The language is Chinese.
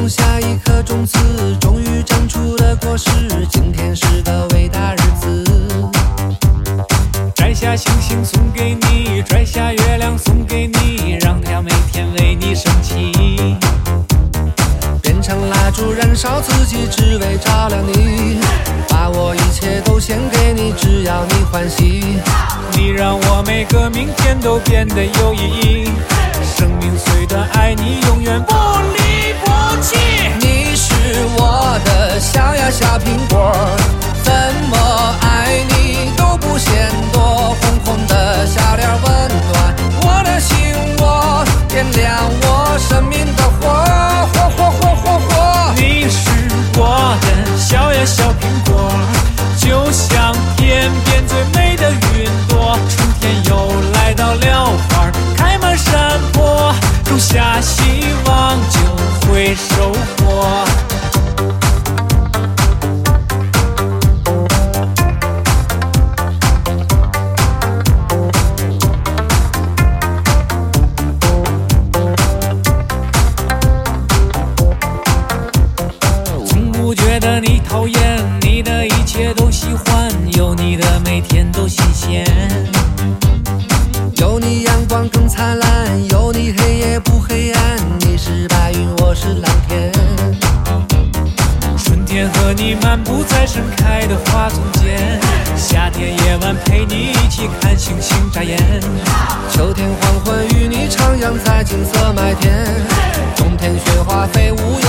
种下一颗种子，终于长出了果实。今天是个伟大日子， 摘下星星送给你，摘下月亮送给你，让太阳每天为你升起。 变成蜡烛燃烧自己，只为照亮你。把我一切都献给你，只要你欢喜。 你让我每个明天都变得有意义。生命虽短，爱你永远不离不弃。 你是我的小呀小苹果，怎么爱你都不嫌多。红红的笑脸温暖我的心窝，点亮我生命的火，火火火火火。 你是我的小呀小苹果，就像天边最美的云朵。春天又来到了，花开满山坡，种下希望就会收获。从不觉得你讨厌，你的一切都喜欢，有你的每天都新鲜。 有你阳光更灿烂，有你黑夜不黑暗。你是白云，我是蓝天。 春天和你漫步在盛开的花丛间，夏天夜晚陪你一起看星星眨眼。 秋天黄昏与你徜徉在金色麦田，冬天雪花飞舞。